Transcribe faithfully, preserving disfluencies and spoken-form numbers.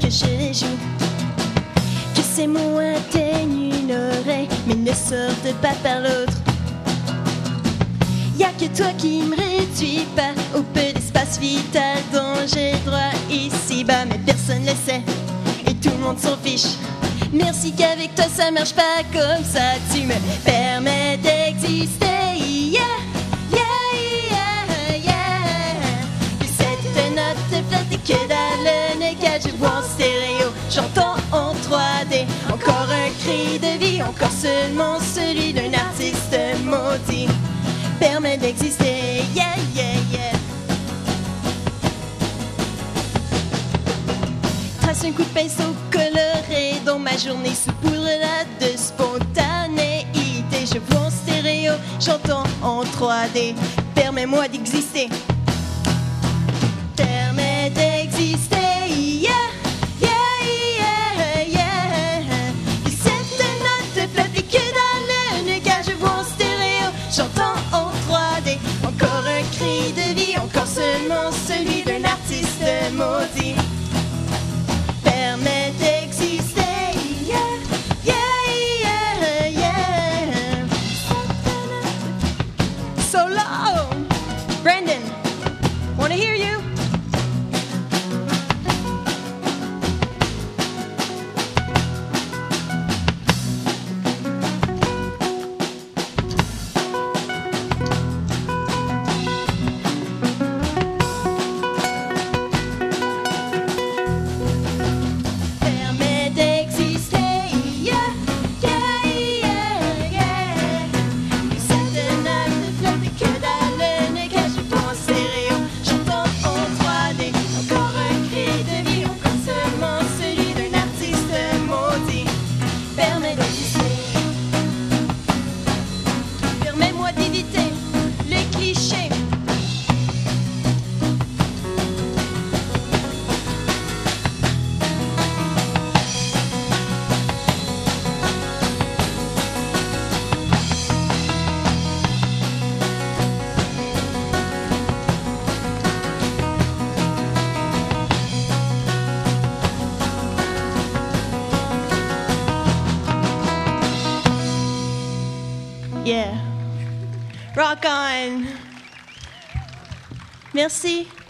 que je les joue. Que ces mots atteignent une oreille, mais ne sortent pas par l'autre. Y'a que toi qui me réduis pas au peu d'espace vital dont j'ai droit ici-bas, mais personne le sait et tout le monde s'en fiche. Merci qu'avec toi ça marche pas comme ça. Tu me permets d'exister. Yeah, yeah, yeah, yeah. Que cette note flotte et que dans le cage je vois en stéréo. J'entends en trois D encore un cri de vie, encore seulement celui d'un artiste maudit. Permet d'exister. Yeah, yeah, yeah. Trace un coup de pinceau coloré dans ma journée sous poudre-là de spontanéité. Je vois en stéréo, j'entends en trois D. Permets-moi d'exister. Permets d'exister. Yeah, yeah, yeah, yeah. Que cette note flotte et que dans le nuage je vois en stéréo, j'entends en trois D encore un cri de vie, encore seulement celui d'un artiste maudit. Permet d'exister. Yeah, yeah, yeah, yeah. So long. Brandon, wanna hear you? Permets-moi d'éviter les clichés. Yeah. Rock on. Merci.